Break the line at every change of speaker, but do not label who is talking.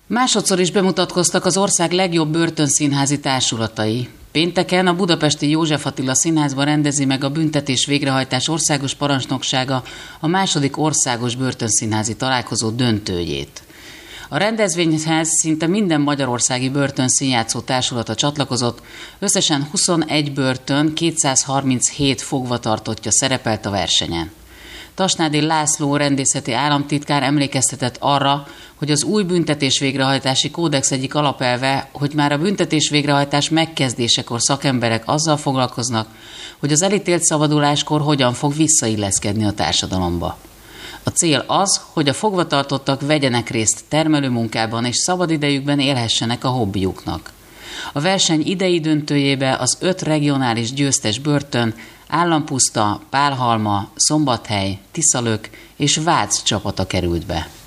Másodszor is bemutatkoztak az ország legjobb börtönszínházi társulatai. Pénteken a budapesti József Attila Színházban rendezi meg a büntetés végrehajtás országos parancsnoksága a második országos börtönszínházi találkozó döntőjét. A rendezvényhez szinte minden magyarországi börtönszínjátszó társulata csatlakozott, összesen 21 börtön, 237 fogvatartottja szerepelt a versenyen. Tasnádi László rendészeti államtitkár emlékeztetett arra, hogy az új büntetés-végrehajtási kódex egyik alapelve, hogy már a büntetés-végrehajtás megkezdésekor szakemberek azzal foglalkoznak, hogy az elítélt szabaduláskor hogyan fog visszailleszkedni a társadalomba. A cél az, hogy a fogvatartottak vegyenek részt termelőmunkában és szabadidejükben élhessenek a hobbiuknak. A verseny idei döntőjébe az 5 regionális győztes börtön, Állampuszta, Pálhalma, Szombathely, Tiszalök és Vác csapata került be.